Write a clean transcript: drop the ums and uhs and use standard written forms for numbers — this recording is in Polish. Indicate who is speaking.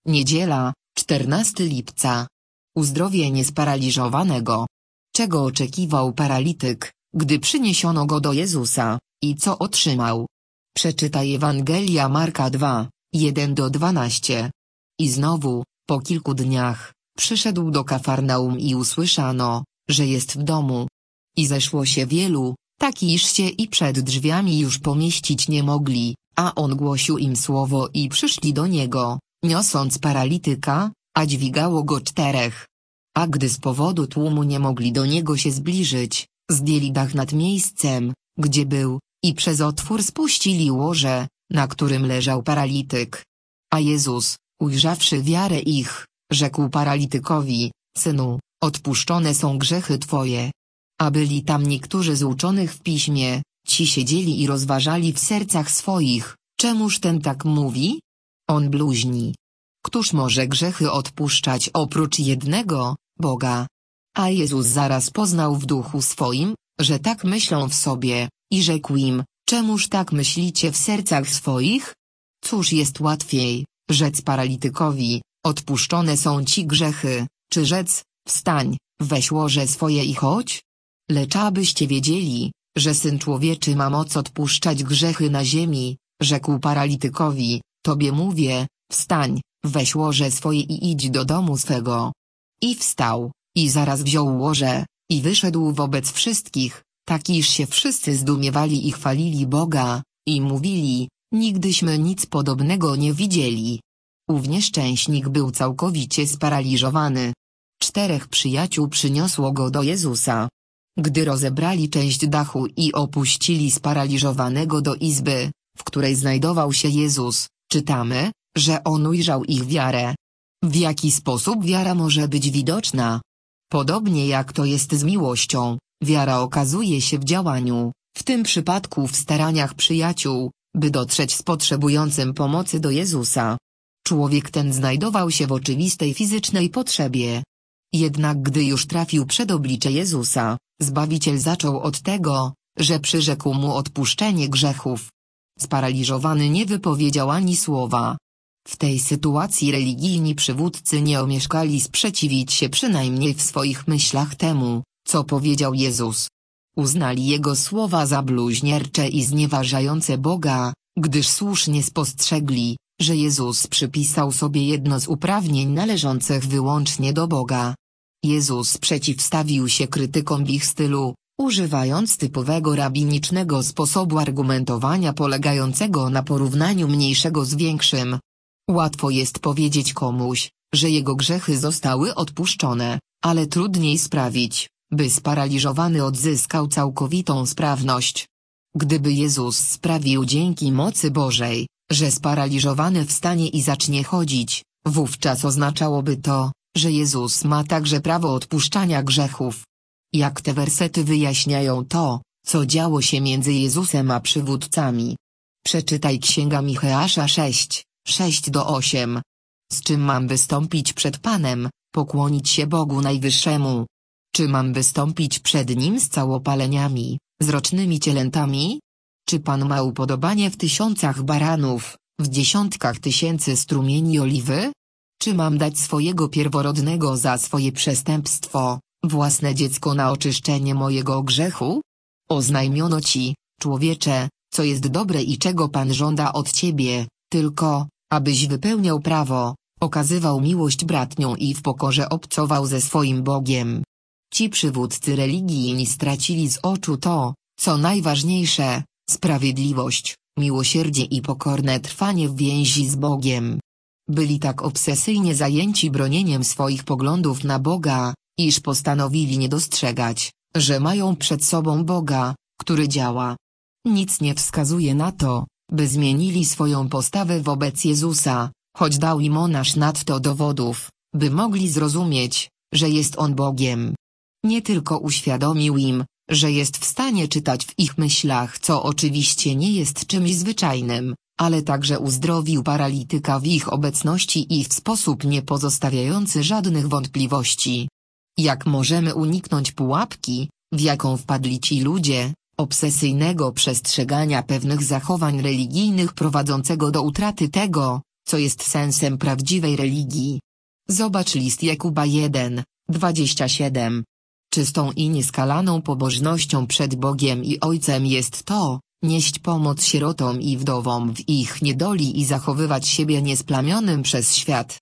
Speaker 1: Niedziela, 14 lipca. Uzdrowienie sparaliżowanego. Czego oczekiwał paralityk, gdy przyniesiono go do Jezusa, i co otrzymał? Przeczytaj Ewangelia Marka 2, 1-12. I znowu, po kilku dniach, przyszedł do Kafarnaum i usłyszano, że jest w domu. I zeszło się wielu, tak iż się i przed drzwiami już pomieścić nie mogli, a on głosił im słowo i przyszli do niego, niosąc paralityka, a dźwigało go 4. A gdy z powodu tłumu nie mogli do niego się zbliżyć, zdjęli dach nad miejscem, gdzie był, i przez otwór spuścili łoże, na którym leżał paralityk. A Jezus, ujrzawszy wiarę ich, rzekł paralitykowi: Synu, odpuszczone są grzechy twoje. A byli tam niektórzy z uczonych w piśmie, ci siedzieli i rozważali w sercach swoich, czemuż ten tak mówi? On bluźni. Któż może grzechy odpuszczać oprócz jednego, Boga? A Jezus zaraz poznał w duchu swoim, że tak myślą w sobie, i rzekł im: Czemuż tak myślicie w sercach swoich? Cóż jest łatwiej, rzec paralitykowi: odpuszczone są ci grzechy, czy rzec: wstań, weź łoże swoje i chodź? Lecz abyście wiedzieli, że Syn Człowieczy ma moc odpuszczać grzechy na ziemi, rzekł paralitykowi: Tobie mówię, wstań, weź łoże swoje i idź do domu swego. I wstał, i zaraz wziął łoże, i wyszedł wobec wszystkich, tak iż się wszyscy zdumiewali i chwalili Boga, i mówili: nigdyśmy nic podobnego nie widzieli. Ów nieszczęśnik był całkowicie sparaliżowany. 4 przyjaciół przyniosło go do Jezusa. Gdy rozebrali część dachu i opuścili sparaliżowanego do izby, w której znajdował się Jezus, czytamy, że on ujrzał ich wiarę. W jaki sposób wiara może być widoczna? Podobnie jak to jest z miłością, wiara okazuje się w działaniu, w tym przypadku w staraniach przyjaciół, by dotrzeć z potrzebującym pomocy do Jezusa. Człowiek ten znajdował się w oczywistej fizycznej potrzebie. Jednak gdy już trafił przed oblicze Jezusa, Zbawiciel zaczął od tego, że przyrzekł mu odpuszczenie grzechów. Sparaliżowany nie wypowiedział ani słowa. W tej sytuacji religijni przywódcy nie omieszkali sprzeciwić się przynajmniej w swoich myślach temu, co powiedział Jezus. Uznali jego słowa za bluźniercze i znieważające Boga, gdyż słusznie spostrzegli, że Jezus przypisał sobie jedno z uprawnień należących wyłącznie do Boga. Jezus przeciwstawił się krytykom w ich stylu, używając typowego rabinicznego sposobu argumentowania polegającego na porównaniu mniejszego z większym. Łatwo jest powiedzieć komuś, że jego grzechy zostały odpuszczone, ale trudniej sprawić, by sparaliżowany odzyskał całkowitą sprawność. Gdyby Jezus sprawił dzięki mocy Bożej, że sparaliżowany wstanie i zacznie chodzić, wówczas oznaczałoby to, że Jezus ma także prawo odpuszczania grzechów. Jak te wersety wyjaśniają to, co działo się między Jezusem a przywódcami? Przeczytaj Księga Micheasza 6, 6-8. Z czym mam wystąpić przed Panem, pokłonić się Bogu Najwyższemu? Czy mam wystąpić przed Nim z całopaleniami, z rocznymi cielętami? Czy Pan ma upodobanie w 1000 baranów, w dziesiątkach tysięcy strumieni oliwy? Czy mam dać swojego pierworodnego za swoje przestępstwo, własne dziecko na oczyszczenie mojego grzechu? Oznajmiono ci, człowiecze, co jest dobre i czego Pan żąda od ciebie, tylko, abyś wypełniał prawo, okazywał miłość bratnią i w pokorze obcował ze swoim Bogiem. Ci przywódcy religijni stracili z oczu to, co najważniejsze, sprawiedliwość, miłosierdzie i pokorne trwanie w więzi z Bogiem. Byli tak obsesyjnie zajęci bronieniem swoich poglądów na Boga, iż postanowili nie dostrzegać, że mają przed sobą Boga, który działa. Nic nie wskazuje na to, by zmienili swoją postawę wobec Jezusa, choć dał im on aż nadto dowodów, by mogli zrozumieć, że jest On Bogiem. Nie tylko uświadomił im, że jest w stanie czytać w ich myślach, co oczywiście nie jest czymś zwyczajnym, ale także uzdrowił paralityka w ich obecności i w sposób nie pozostawiający żadnych wątpliwości. Jak możemy uniknąć pułapki, w jaką wpadli ci ludzie, obsesyjnego przestrzegania pewnych zachowań religijnych prowadzącego do utraty tego, Co jest sensem prawdziwej religii? Zobacz list Jakuba 1:27. Czystą i nieskalaną pobożnością przed Bogiem i Ojcem jest to, nieść pomoc sierotom i wdowom w ich niedoli i zachowywać siebie niesplamionym przez świat.